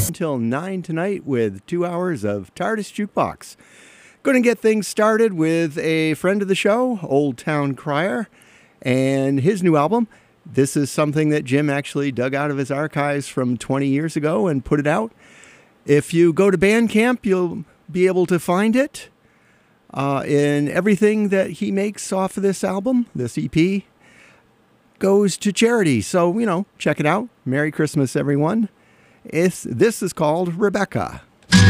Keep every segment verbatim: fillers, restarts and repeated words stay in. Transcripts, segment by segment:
until nine tonight with two hours of TARDIS Jukebox. Going to get things started with a friend of the show, Old Town Crier, and his new album. This is something that Jim actually dug out of his archives from twenty years ago and put it out. If you go to Bandcamp, you'll be able to find it. Uh, and everything that he makes off of this album, this E P, goes to charity. So, you know, check it out. Merry Christmas, everyone. It's, this is called Rebecca.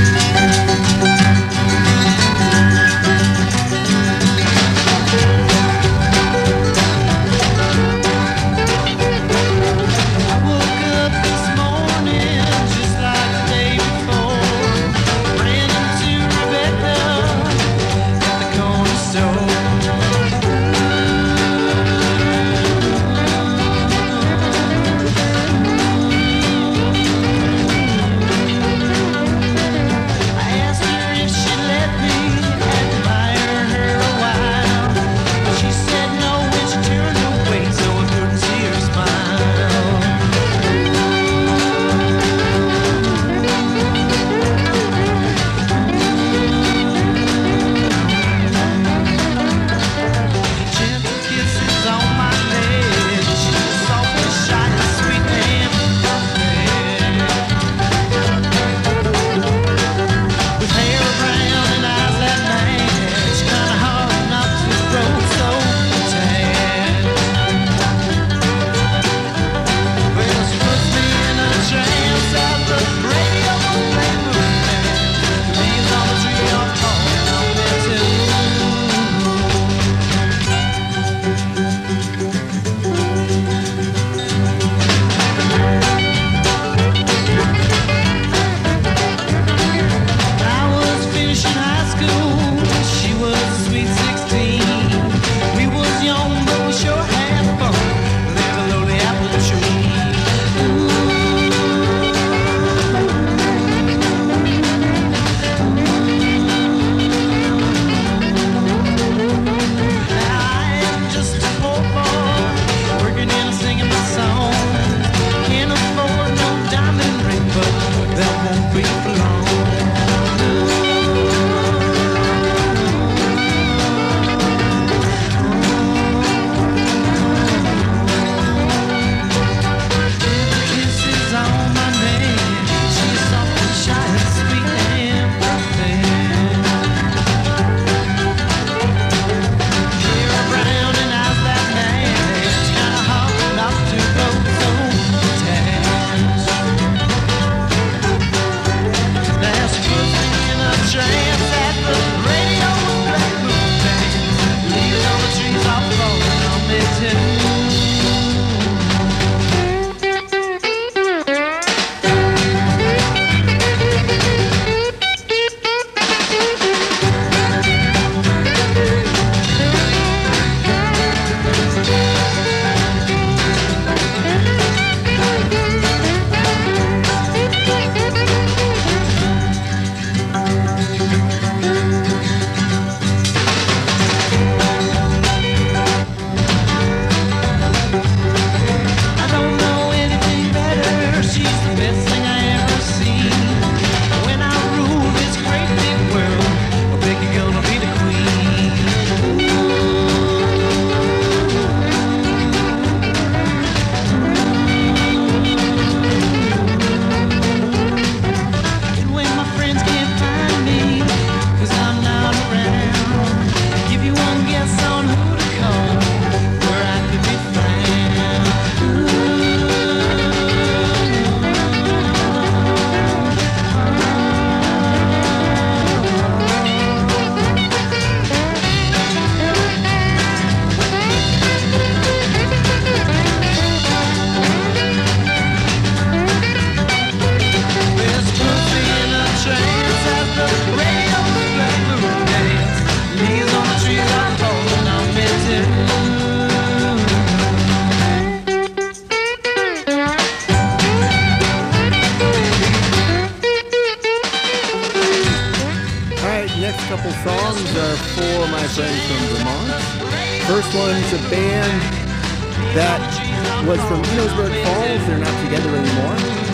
couple songs are for my friends from Vermont. First one's a band that was from Enosburg Falls. They're not together anymore, but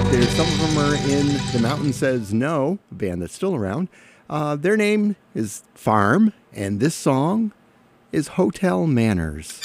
There's some of them are in The Mountain Says No, a band that's still around. Uh, their name is Farm, and this song is Hotel Manners.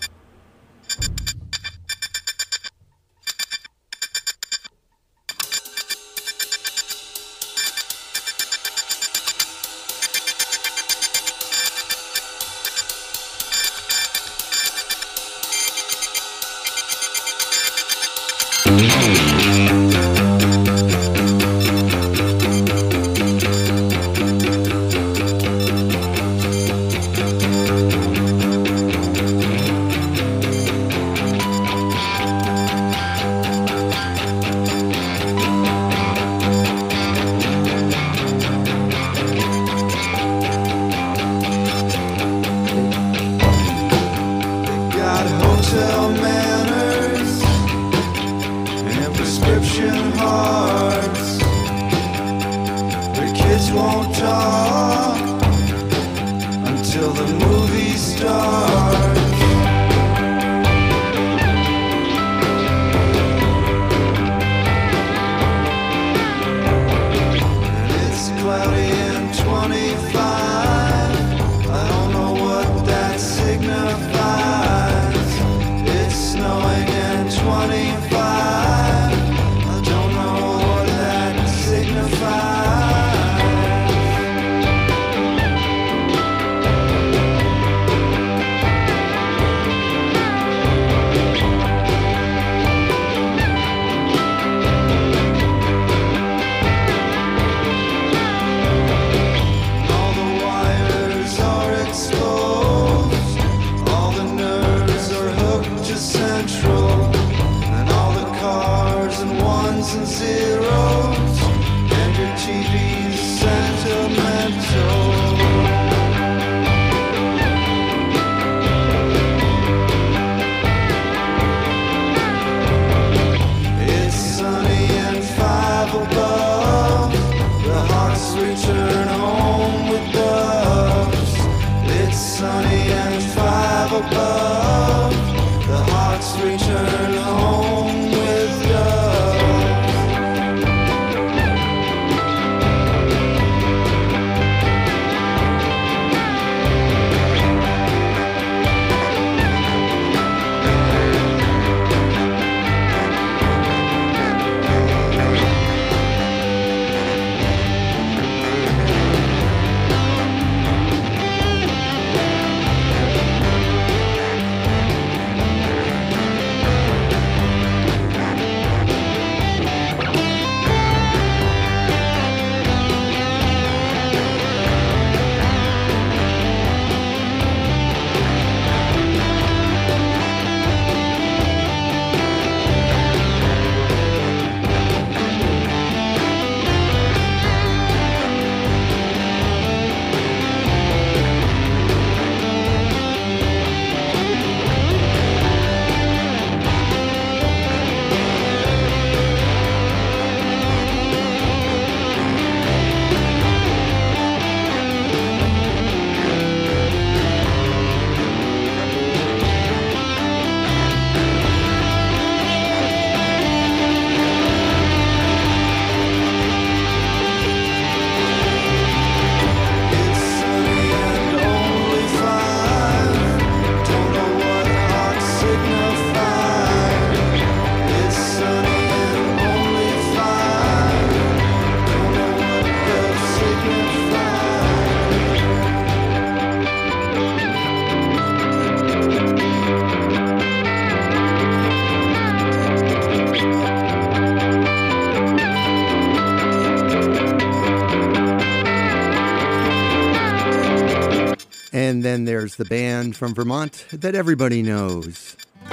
And then there's the band from Vermont that everybody knows.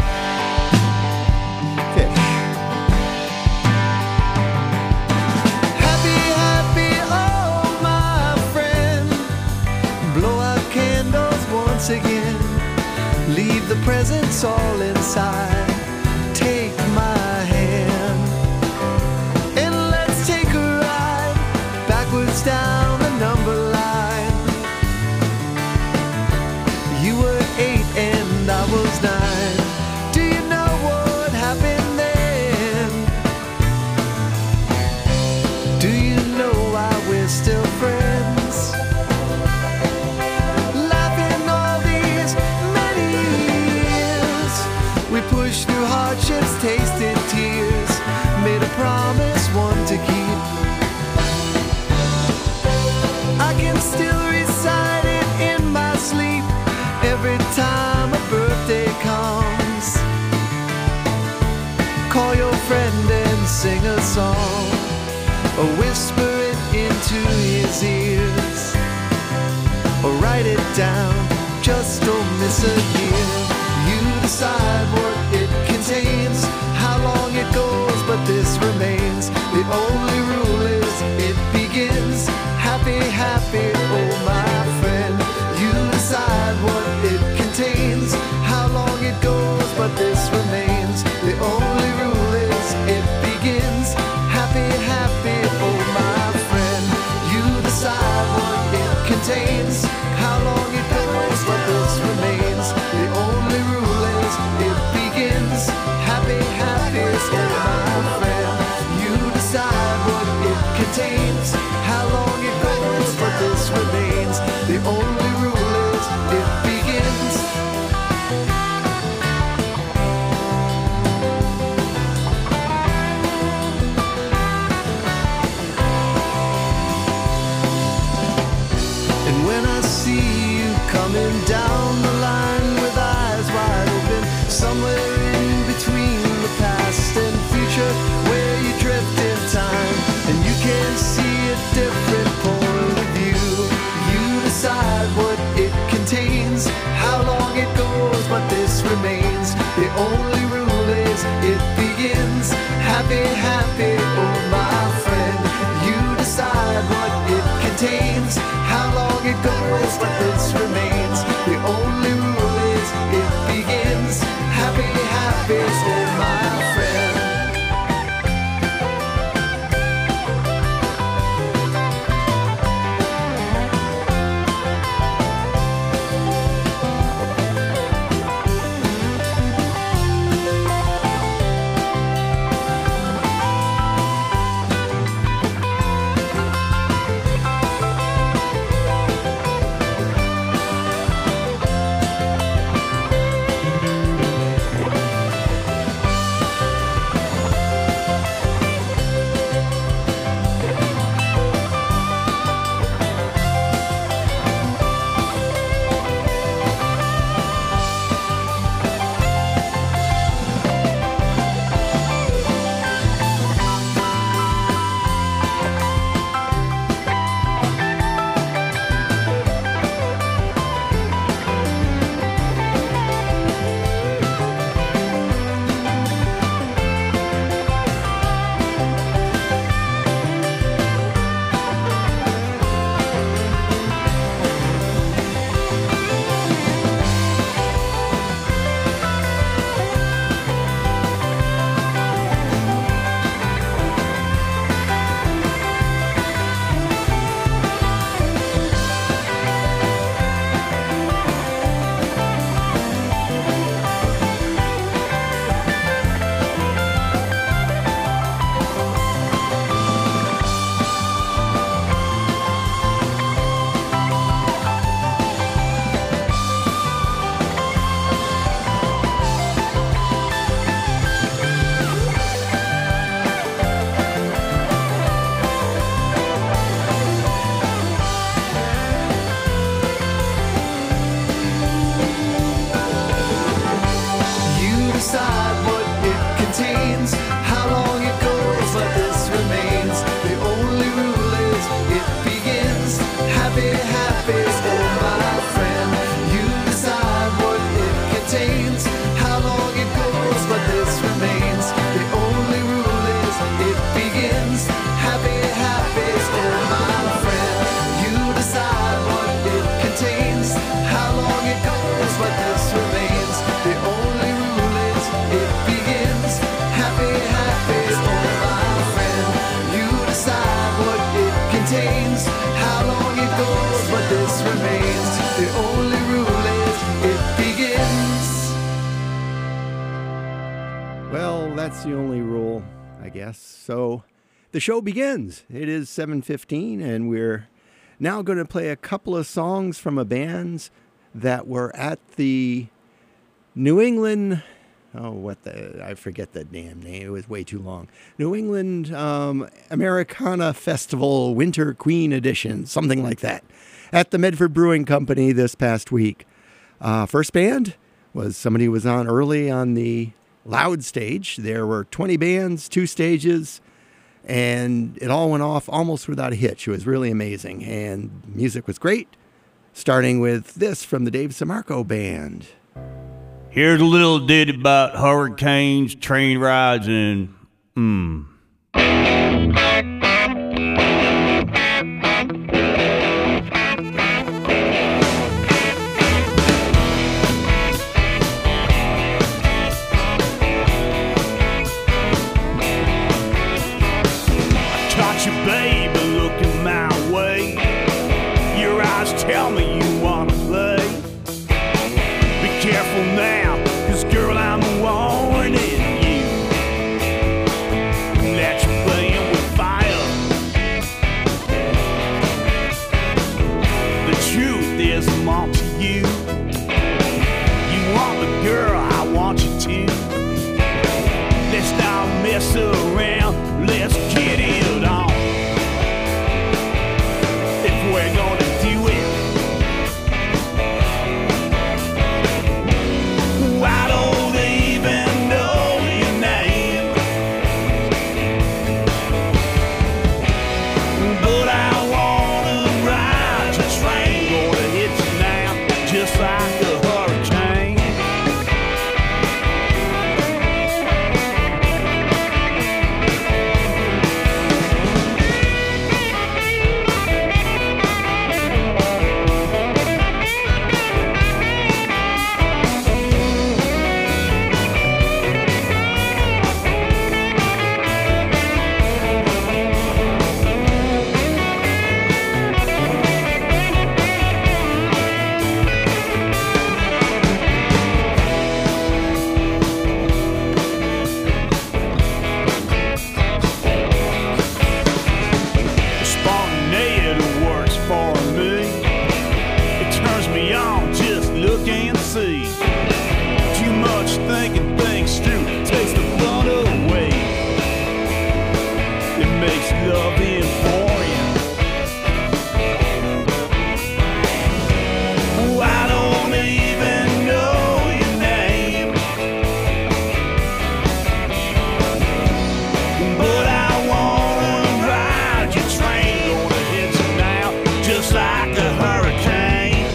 Fish. Happy, happy, oh my friend. Blow out candles once again. Leave the presents all inside. Take my hand. And let's take a ride backwards down the number line. You were eight and I was nine. Do you know what happened then? or whisper it into his ears, or write it down, just don't miss a year. You decide what it contains, how long it goes, but this remains. The only rule is it begins. Happy, happy, oh my friend. You decide what it contains, how long it goes, but this remains. The only rule is it begins. Happy, happy, oh my friend. You decide what it contains, how long it goes, but this remains. The only rule is it begins. Happy, happy, oh my friend. You decide what it contains, how long it goes, but this remains. The only rule is it begins. And when I see you coming down the line with eyes wide open, somewhere in between the past and future, where you drift in time, and you can see a different point of view. You decide what it contains, how long it goes, but this remains. The only rule is it begins. Happy, happy, oh my friend. You decide what it contains, how long it goes, but this remains. The only rule is it begins. Happy, happy, oh my friend. That's the only rule, I guess. So the show begins. It is seven fifteen, and we're now going to play a couple of songs from a band that were at the New England, oh, what the, I forget the damn name. It was way too long. New England um, Americana Festival Winter Queen Edition, something like that, at the Medford Brewing Company this past week. Uh, first band was somebody who was on early on the Loud stage. There were twenty bands, two stages. and it all went off almost without a hitch. It was really amazing, and music was great, starting with this from the Dave Samarco Band. Here's a little ditty about hurricanes, train rides, and mmm. Caught you, baby, looking my way. Your eyes tell me you wanna play. Be careful now, 'cause girl, I'm warning you that you're playing with fire. The truth is I'm on to you. You want the girl, I want you too. Let's not mess around, let's get it on. If we're gonna do it, I don't even know your name, but I wanna ride your train. Gonna hit you now, just like a hurricane. Spontaneity works for me. It turns me on, just look and see. Too much thinking things through takes the fun away. It makes love important. I don't even know your name, but I wanna ride your train. Gonna hit you now, just like a hurricane.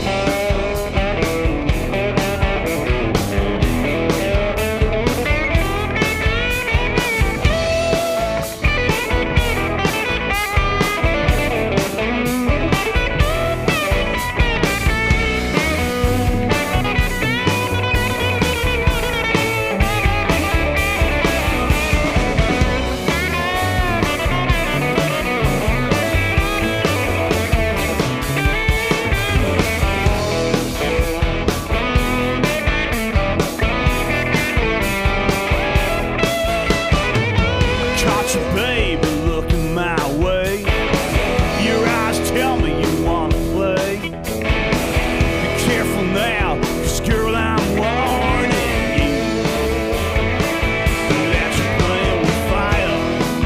Caught you, baby, looking my way. Your eyes tell me you wanna play. Be careful now, 'cause girl, I'm warning you that you're playing with fire.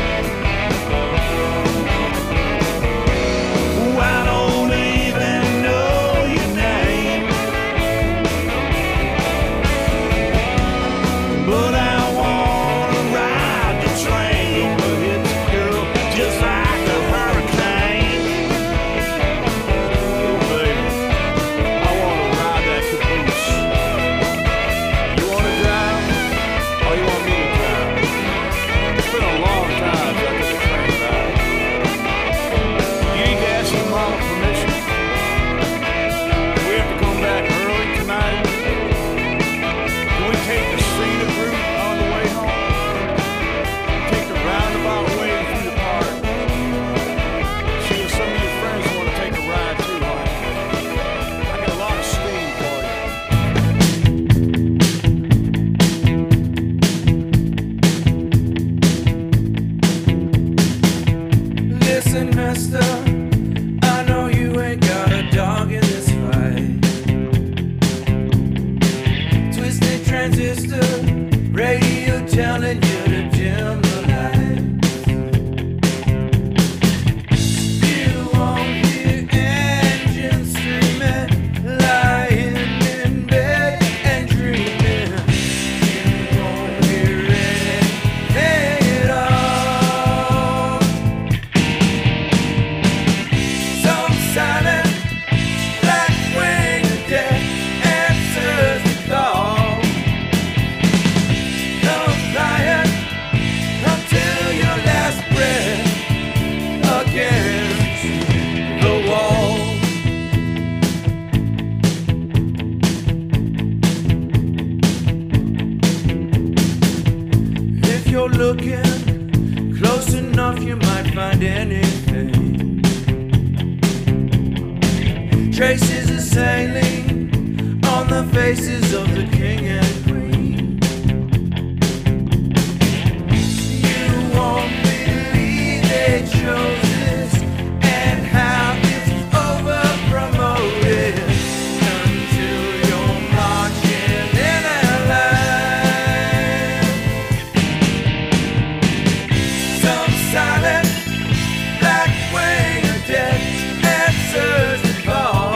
I don't even know your name, but I wanna ride the train. Gonna hit you, girl, just like a hurricane. Oh, baby, I wanna ride that caboose. You wanna drive, or you want me to drive? It's been a long time since I took a train ride. You need to ask your mama permission. Do we have to come back early tonight? Can we take the scenic route on the way home? Take the roundabout way through the park. See if some of your friends want to take a ride too, honey. I got a lot of steam for you. Listen, mister, I know you ain't got a dog in this fight. Twisted transistor, radio telling you to dim the lights. You won't hear engines screaming, lying in bed and dreaming. You won't hear anything at all. find anything. Traces of sailing on the faces of the king and queen. You won't believe they chose this and how it's over promoted until you're marching in a line. Some silent black wing of death answers the call.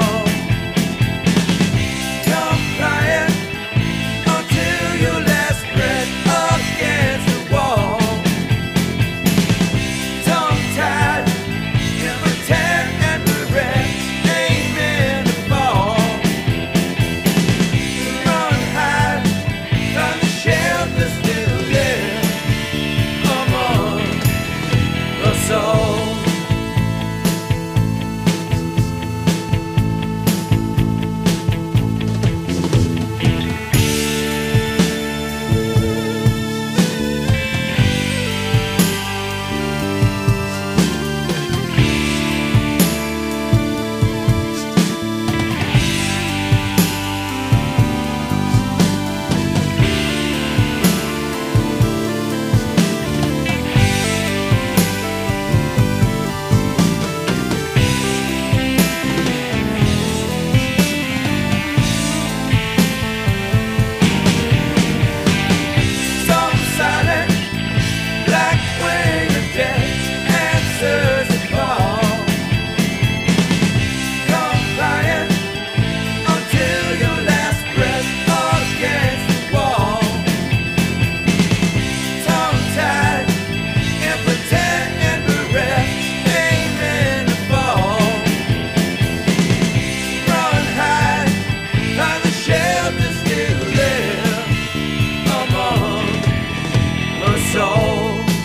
Compliant until your last breath against the wall. Tongue-tied, impotent and bereft, aiming to fall. Run high, find the shelter still there among the soul. Some silent black wing of death answers the call. Compliant until your last breath against the wall. Tongue-tied, impotent and bereft, aiming to fall. Run high, find the shelter still there among the soul.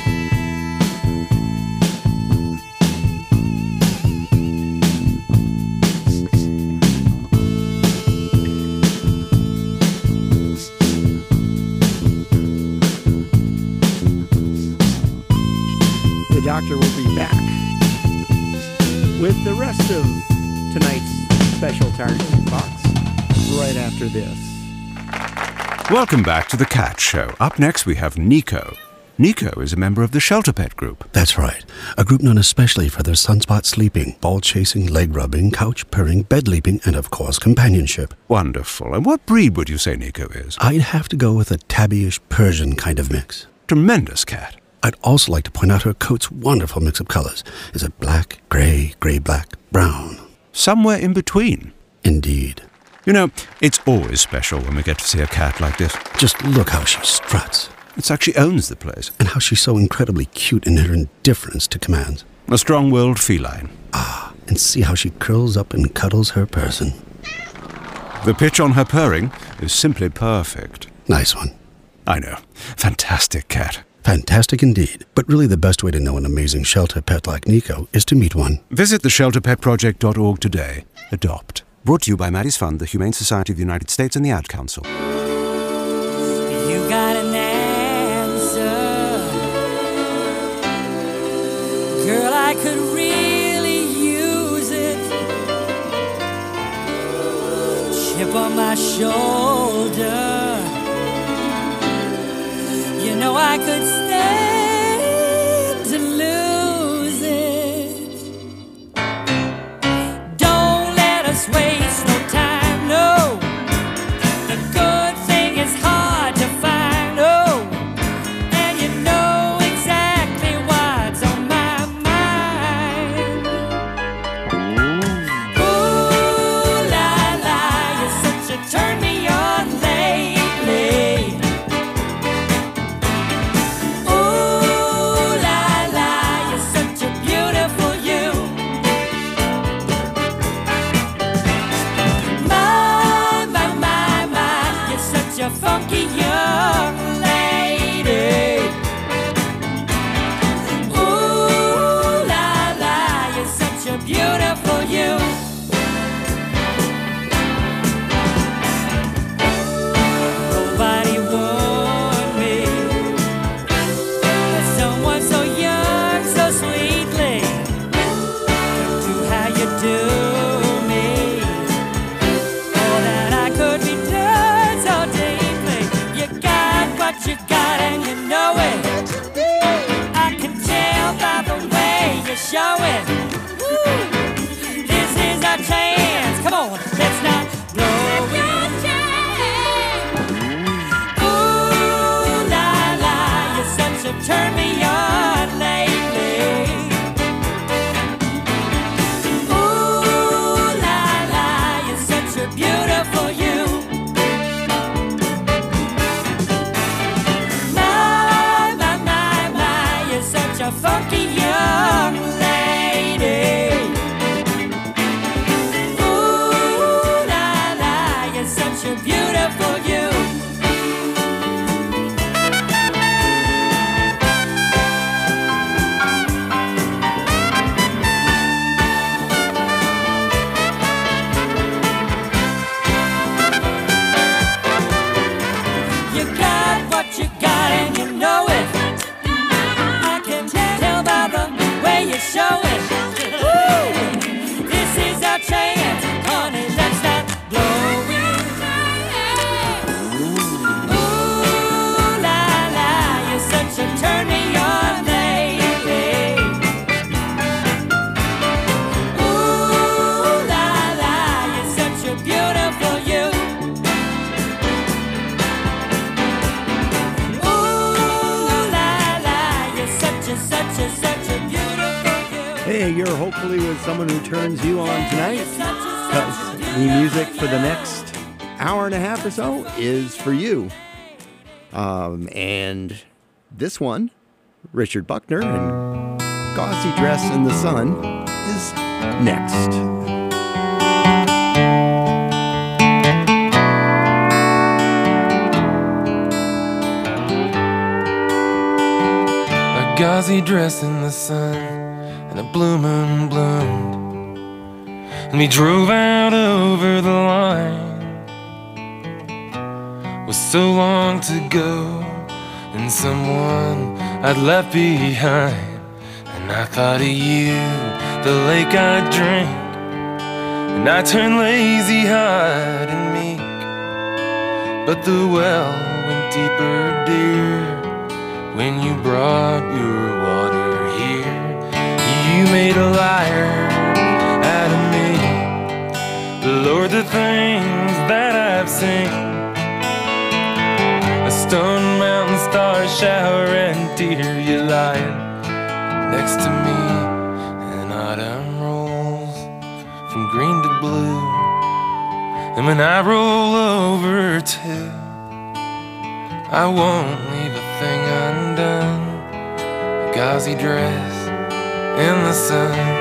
The doctor will be back with the rest of tonight's special target box right after this. Welcome back to The Cat Show. Up next, we have Nico. Nico is a member of the Shelter Pet Group. That's right. A group known especially for their sunspot sleeping, ball chasing, leg rubbing, couch purring, bed leaping, and of course, companionship. Wonderful. And what breed would you say Nico is? I'd have to go with a tabbyish Persian kind of mix. Tremendous cat. I'd also like to point out her coat's wonderful mix of colors. Is it black, gray, gray-black, brown? Somewhere in between. Indeed. You know, it's always special when we get to see a cat like this. Just look how she struts. It's like she owns the place. And how she's so incredibly cute in her indifference to commands. A strong-willed feline. Ah, and see how she curls up and cuddles her person. The pitch on her purring is simply perfect. Nice one. I know. Fantastic cat. Fantastic indeed. But really the best way to know an amazing shelter pet like Nico is to meet one. Visit the shelter pet project dot org today. Adopt. Brought to you by Maddie's Fund, the Humane Society of the United States, and the Ad Council. You got an answer, girl, I could really use it. Chip on my shoulder, you know I could stand to lose it. Don't let us waste no time, no. The good thing is hard to find, oh, and you know exactly what's on my mind. Ooh la la, you're such a turn me on lately. like a young lady. Ooh la la, you're such a beautiful you. You got what you got and you know it. I can tell by the way you show it. Woo! This is our chance, honey, let's not blow it. Ooh la la, you're such a turn me on lady. Ooh la la, you're such a beautiful you. Ooh la la, you're such a, such a, such a beautiful you. Hey, you're hopefully with someone who turns you on tonight, You're such a, because such a the beautiful music for the you. next hour and a half or so is for you. Um, and this one, Richard Buckner and Gauzy Dress in the Sun, is next. A gauzy dress in the sun and a blue moon bloomed, and we drove out over the line. Was so long to go, and someone I'd left behind. And I thought of you, the lake I'd drink, and I turned lazy, hard and meek. But the well went deeper, dear, when you brought your water here. You made a liar out of me. Lord, the things that I've seen, a stone mountain, star shower, and tear, you lying next to me. And autumn rolls from green to blue, and when I roll over too, I won't leave a thing undone. A gauzy dress in the sun.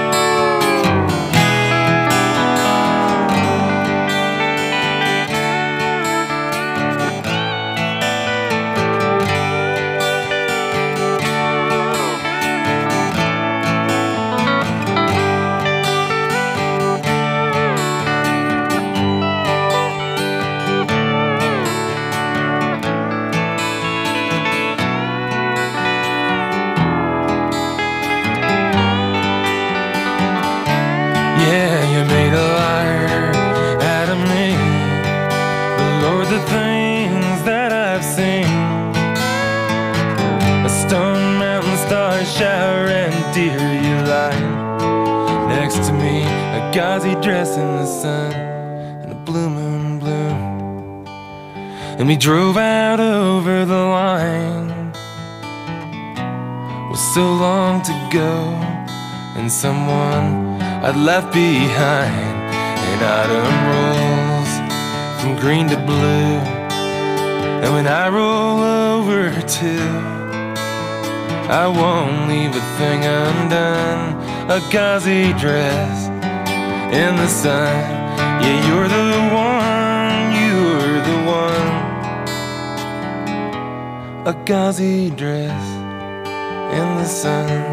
Yeah, you made a liar out of me. But Lord, the things that I've seen, a stone mountain, star shower, and deer, you lying next to me. A gauzy dress in the sun and a blue moon bloomed, and we drove out over the line. Was so long to go, and someone I'd left behind. And autumn rolls from green to blue, and when I roll over too, I won't leave a thing undone. A gauzy dress in the sun. Yeah, you're the one, you're the one. A gauzy dress in the sun.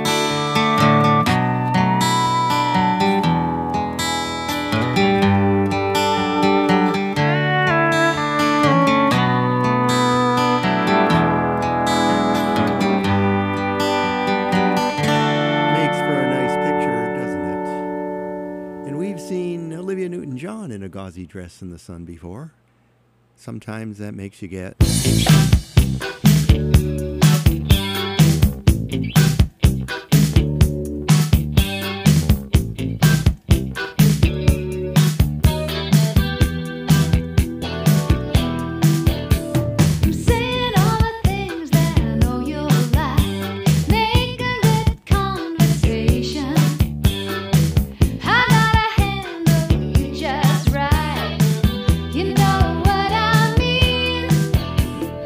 In a gauzy dress in the sun before. Sometimes that makes you get You know what I mean.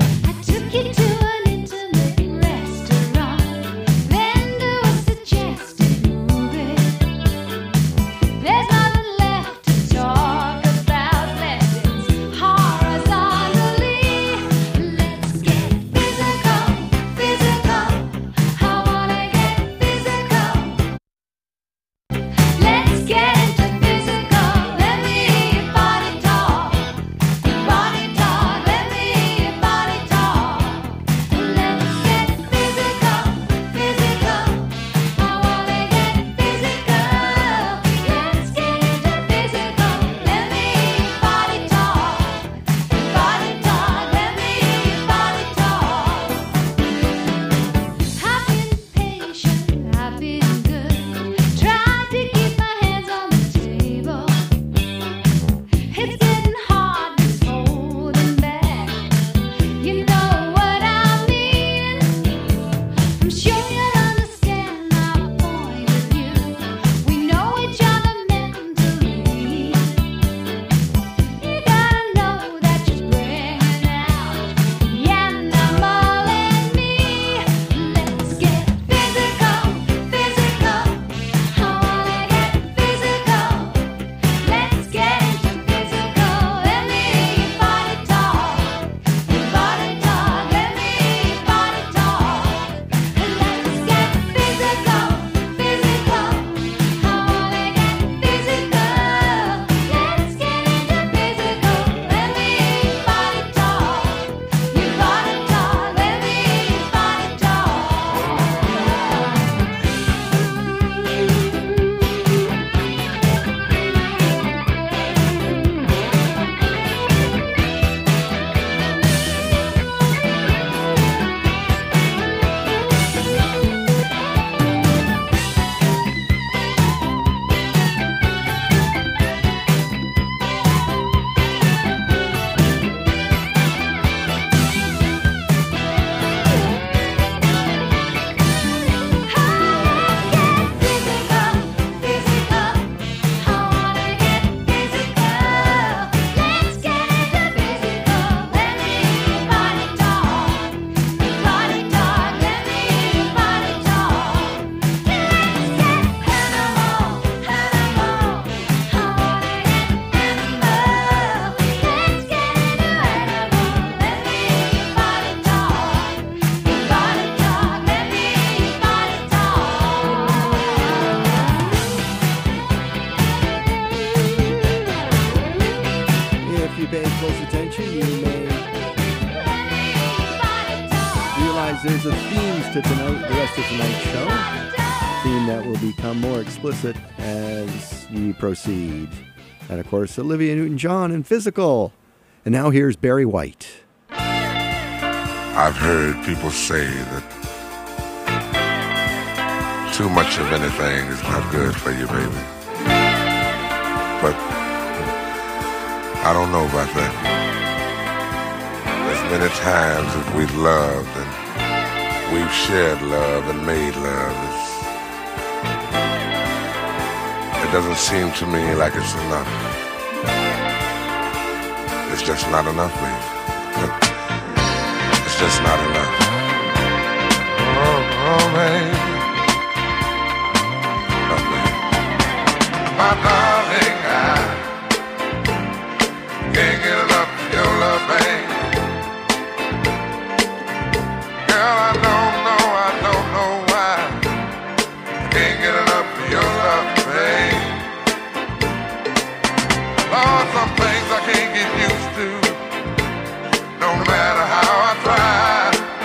kinds of themes to tonight, the rest of tonight's show. Theme that will become more explicit as we proceed. And of course, Olivia Newton-John and Physical. And now here's Barry White. I've heard people say that too much of anything is not good for you, baby. But I don't know about that. There's many times that we've loved and we've shared love and made love. It's, it doesn't seem to me like it's enough. It's just not enough, baby. It's just not enough. Oh, oh, baby. Oh, baby. My darling, I can't get enough of your love, baby. Girl, I don't know, I don't know why I can't get enough of your love, baby. Lord, some things I can't get used to, no matter how I try.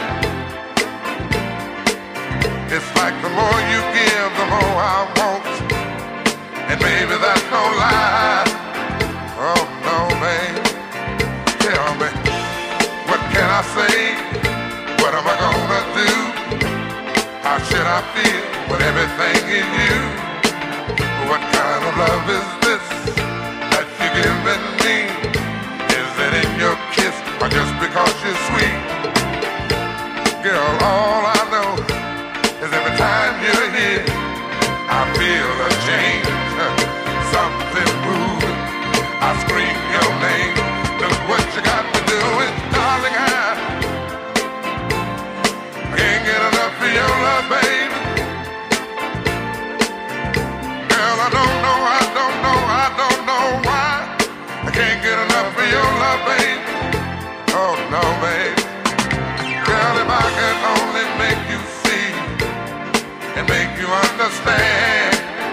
It's like the more you give, the more I want, and baby, that's no lie. Oh no, baby, tell me, what can I say? What am I gonna do? How should I feel with everything in you? What kind of love is this that you're giving me? Is it in your kiss or just because you're sweet? Girl, all I know is every time you're here, I feel a change, something moving. I scream your name. Look what you got to do, and darling, I can't get enough of your love, baby. Girl, I don't know, I don't know, I don't know why I can't get enough of your love, baby. Oh no, baby. Girl, if I could only make you see and make you understand.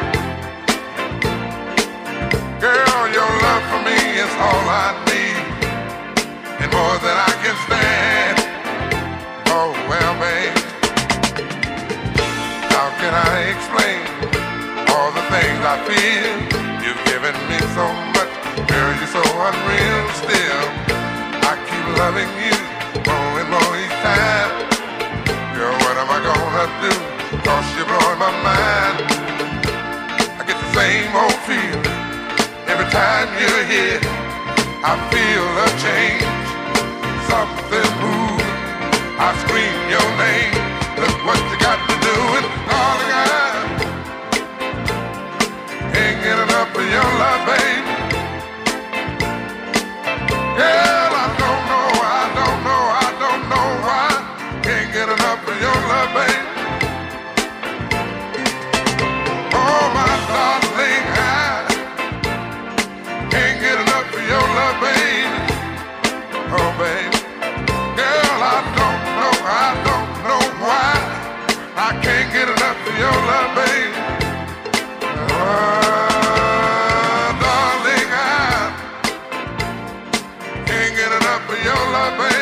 Girl, your love for me is all I need, and more than I can stand. Oh well, babe, how can I explain all the things I feel? You've given me so much, girl, you're so unreal still. I keep loving you more and more each time. Girl, what am I gonna do? Cause you're blowing my mind. I get the same old feeling every time you're here. I feel a change, something moving. I scream your name. Look what you got to do, and darling, I can't get enough of your love, baby. Girl, I don't know, I don't know, I don't know why can't get enough of your love, baby. Oh, my darling, I can't get enough of your love, baby. Oh, baby. Girl, I don't know, I don't know why I can't get enough of your love, baby. Oh, darling, I can't get enough of your love, baby.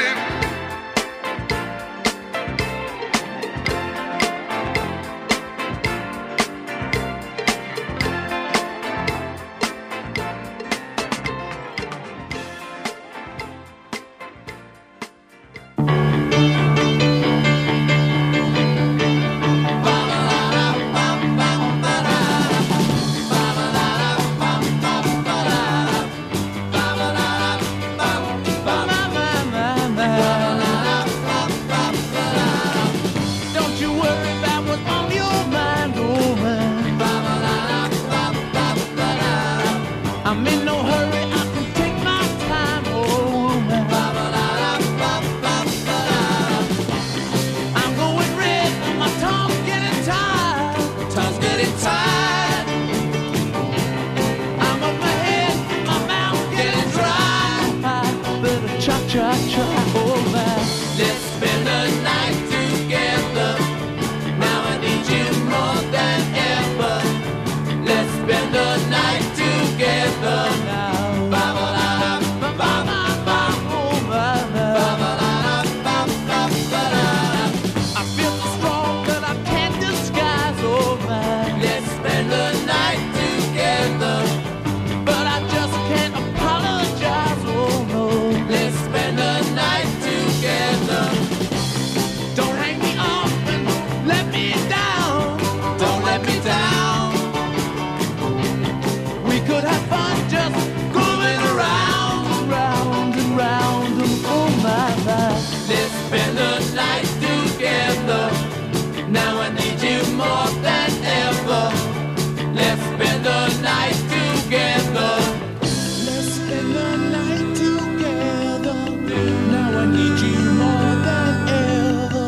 more than ever. Let's spend the night together. Let's spend the night together. Now I need you more than ever.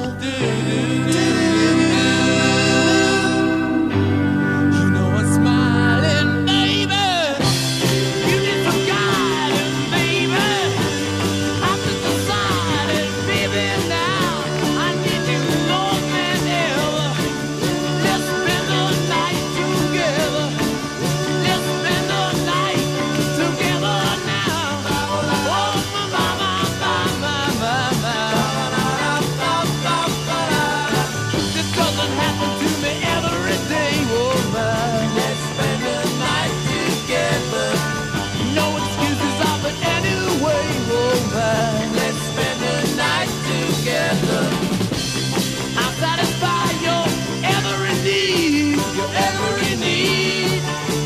You know I'm smiling, baby. You need some guidance, baby. I'm just decided, baby, now I need you more than ever. Let's spend the night together. Let's spend the night together now. Oh, my, my, my, my, my, my. This doesn't happen to me every day, oh my. Let's spend the night together. No excuses of it anyway, oh my. Let's spend the night together. I'll satisfy your every need, your every need.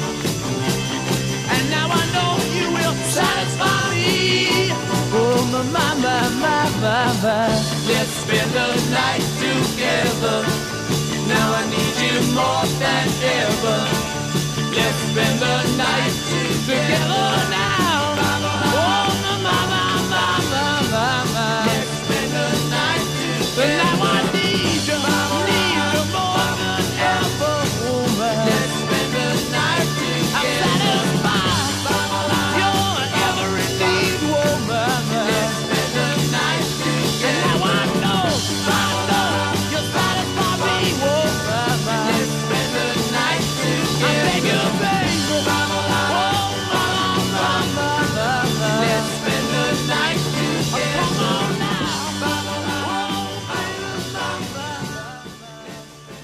And now I know you will satisfy me. Oh my, my, my, my, my, my. Let's spend the night together. Now I need you more than ever. Let's spend the night together now. Oh my, my, my, my, my, my, my. Let's spend the night together. Now I need you, need you more than ever. Woman. Let's spend the night together. I'm satisfied your every need, woman. Let's spend the night together. And now I know, I know you satisfy me, woman. Let's spend the night together. I beg you, baby. Oh, my, my, my, my. Let's spend the night together. Come on now. Oh, baby, my, my, my.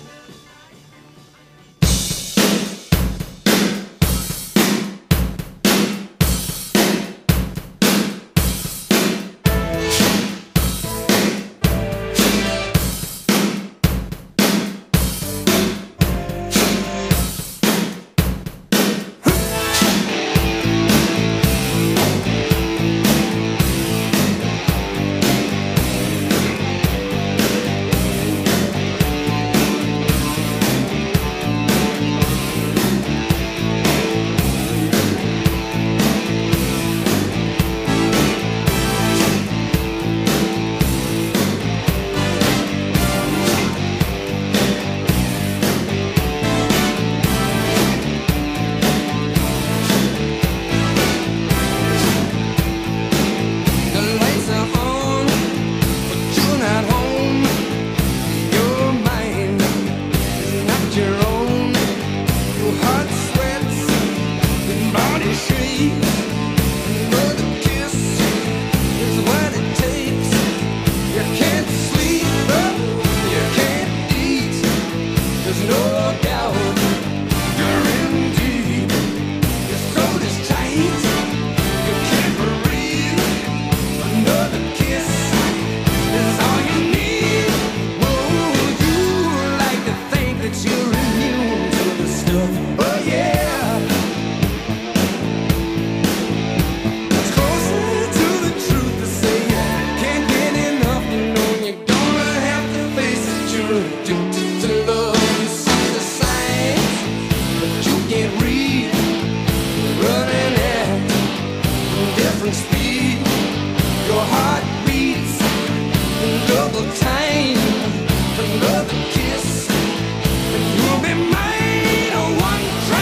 The lights are on, but you're not home. Your mind is not your own. Your heart sweats, your body shakes. Another kiss is what it takes. You can't sleep, you can't eat. There's no doubt you're in deep. Your soul is tight, you can't breathe. Another kiss is all you need. Would you like to think that you're immune to the stuff? Oh yeah. It's closer to the truth to say you can't get enough. You know you're gonna have to face it. You're addicted to love. You see the signs, but you can't read. You're running at a different speed. Your heart beats in double time. Another kiss, and you'll be mine. One try.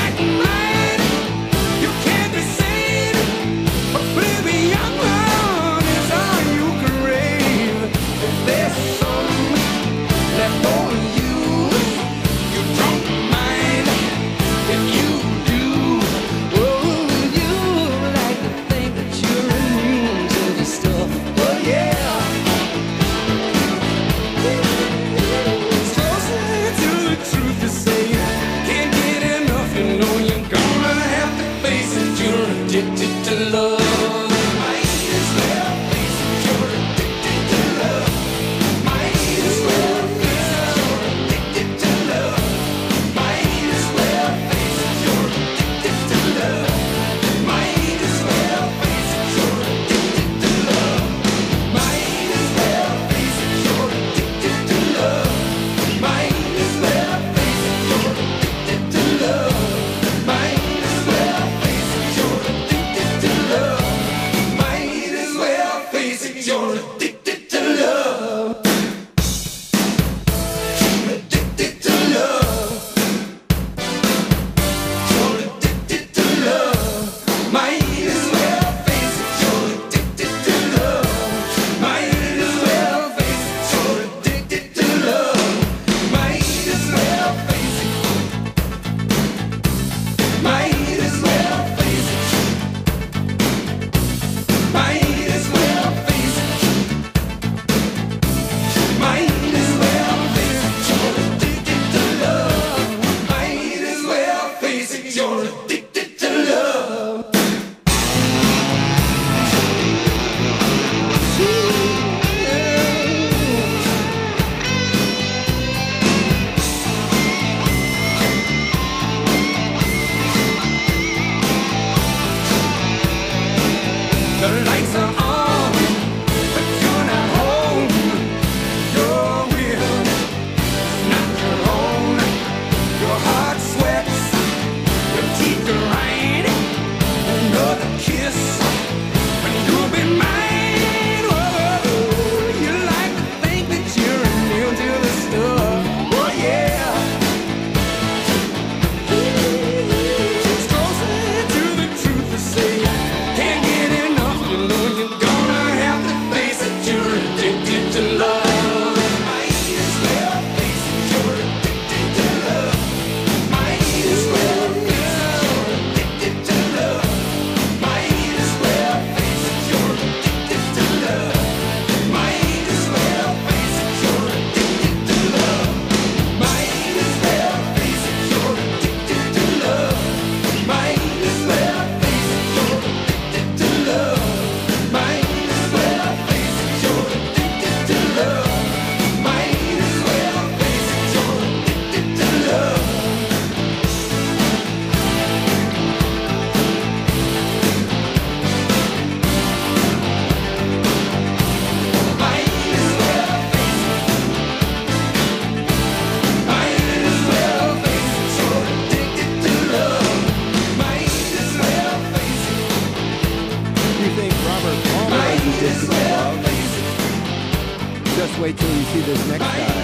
wait till you see this next guy.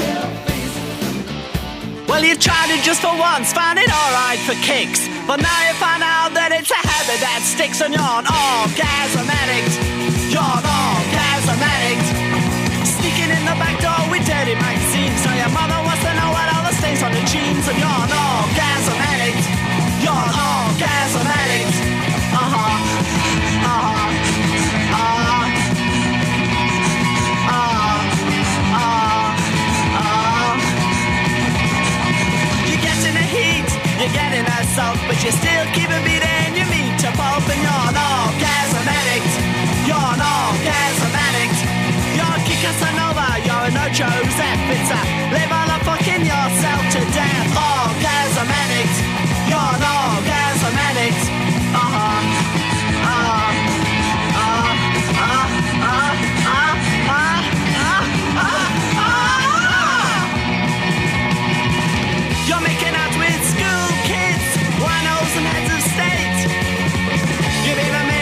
Well, you tried it just for once, found it alright for kicks. But now you find out that it's a habit that sticks, and you're an orgasm addict. You're an orgasm addict. Sneaking in the back door with dirty magazines, so your mother wants to know what all the stains on the jeans. And you're an orgasm addict. You're an orgasm addict. Uh-huh. Uh-huh. Uh-huh. You're getting assault, but you still keep a beat and you meet to pulp. And you're an orgasm addict. You're an orgasm addict. You're a Casanova, you're a no Joseph. It's a live on a fucking yourself to death. Orgasm addict. You're an orgasm addict. Uh-huh. Uh-huh. Uh-huh. Uh-huh. Uh-huh. Uh-huh. Uh-huh. You're making out with school kids, winos and heads of state. You've even made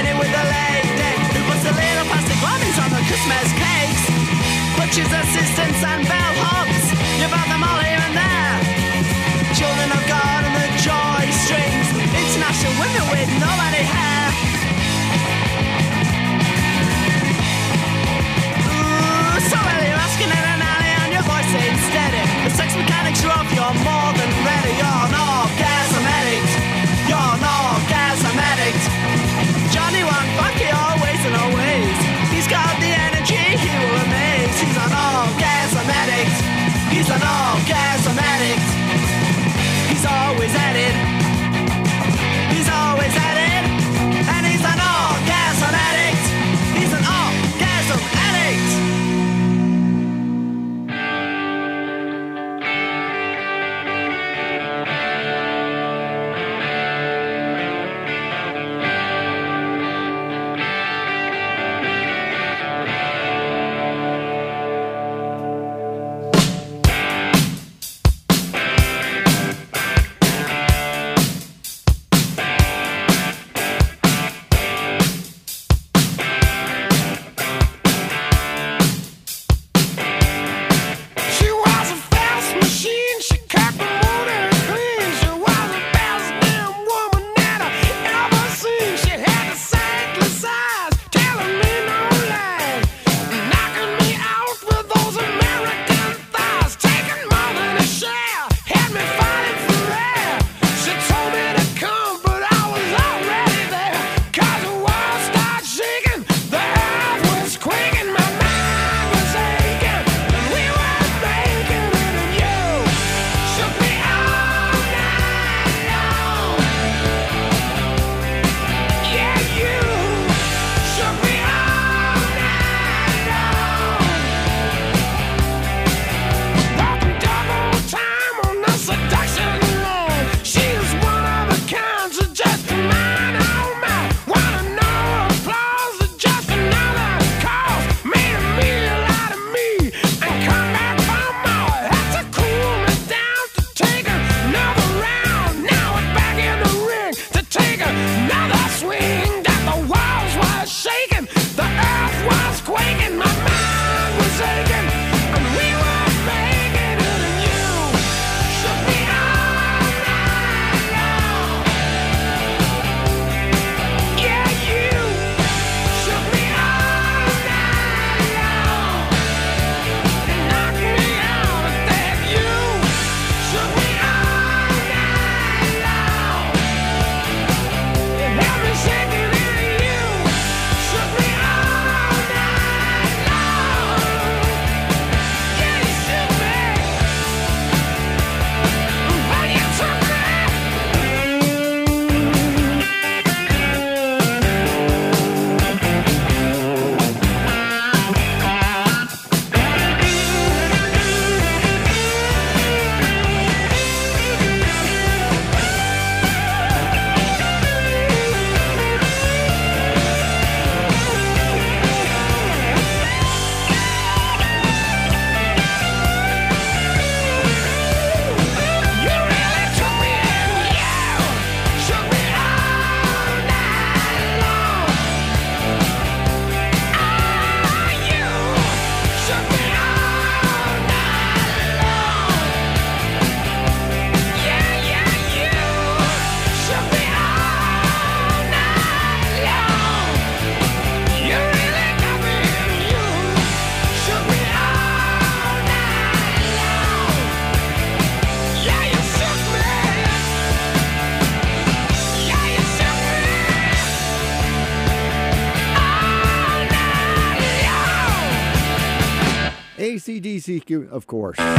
A C D C, of course. I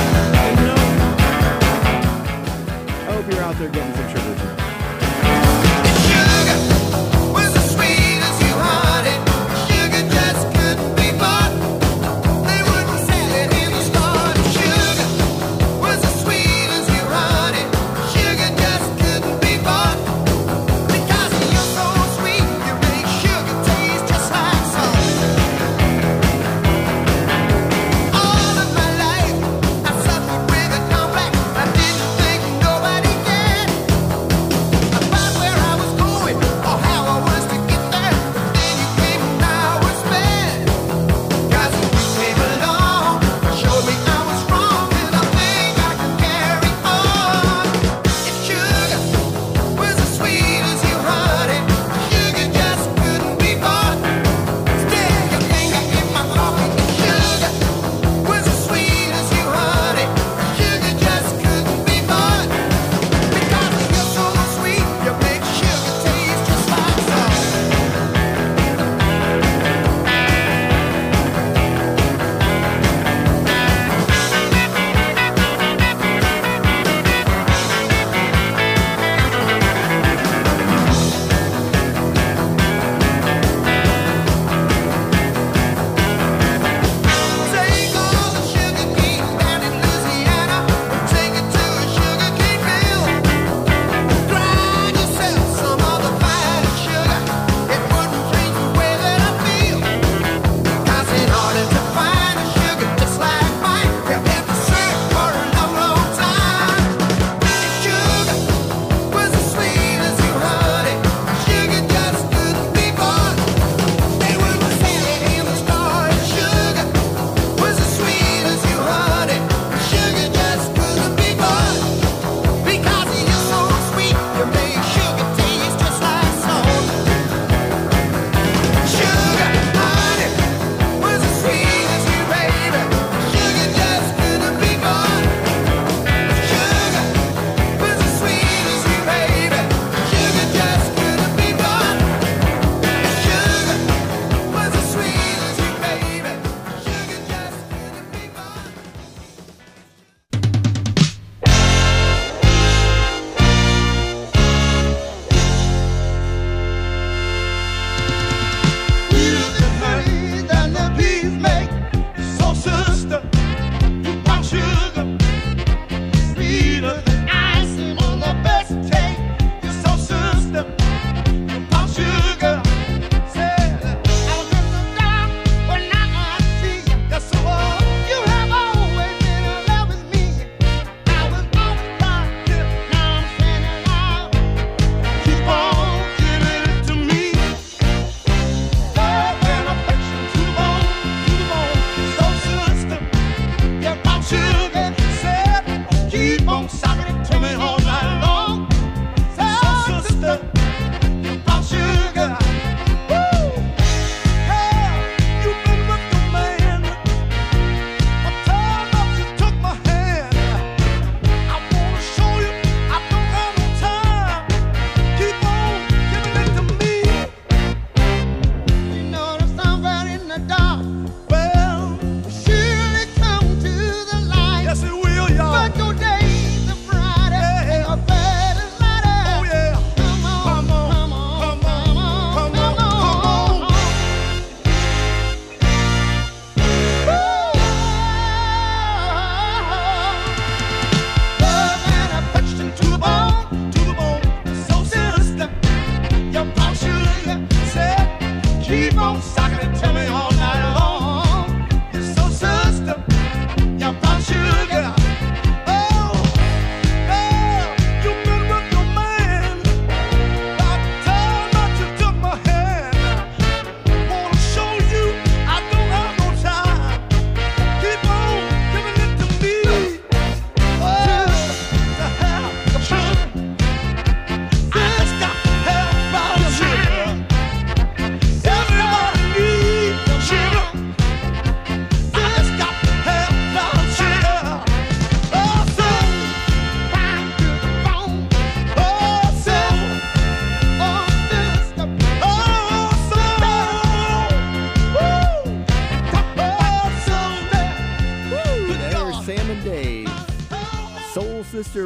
hope you're out there getting some sugar too. Nobody can.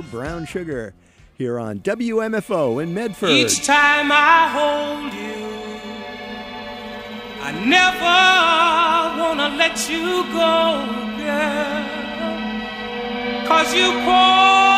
Brown Sugar here on W M F O in Medford. Each time I hold you, I never wanna let you go, girl, 'cause you pour